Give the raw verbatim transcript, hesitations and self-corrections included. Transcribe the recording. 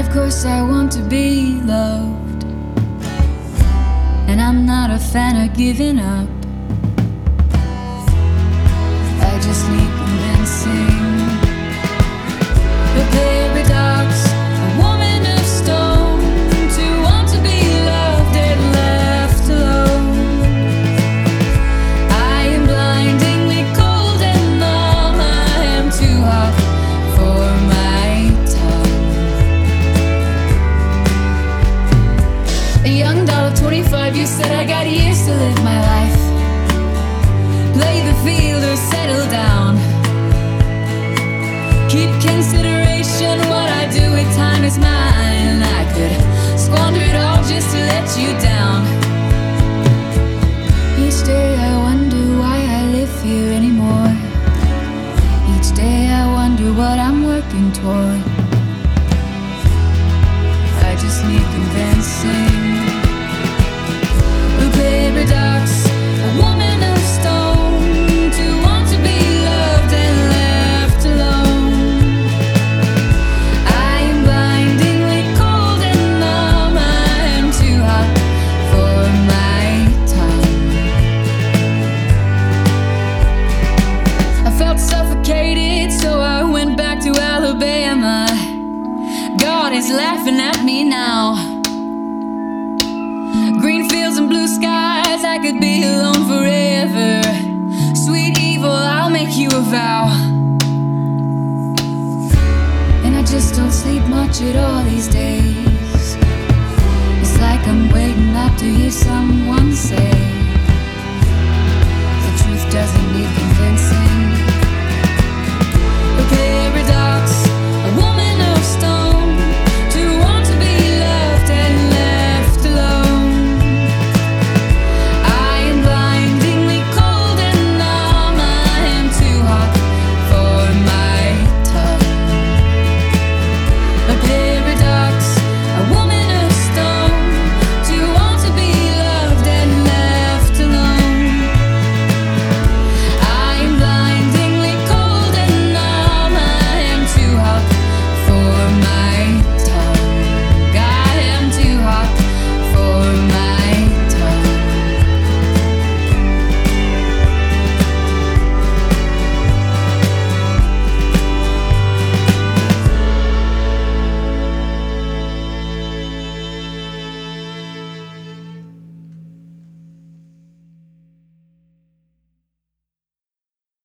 Of course I want to be loved, and I'm not a fan of giving up. I just need convincing. The paradox, a woman of stone, to want to be loved and left alone. I am blindingly cold and numb. I am too hot for my tongue. A young doll of twenty-five, you said I got years to live my life. Play the field or settle down. Keep consideration what I do with time is mine. I could squander it all just to let you down. Each day I wonder why I live here anymore. Each day I wonder what I'm working toward. I just need convincing. The paradox, a woman of stone, to want to be loved and left alone. I am blindingly cold and numb. I am too hot for my tongue. I felt suffocated, so I went back to Alabama. God is laughing at me now. Green fields and blue skies, I could be alone forever. Sweet evil, I'll make you a vow.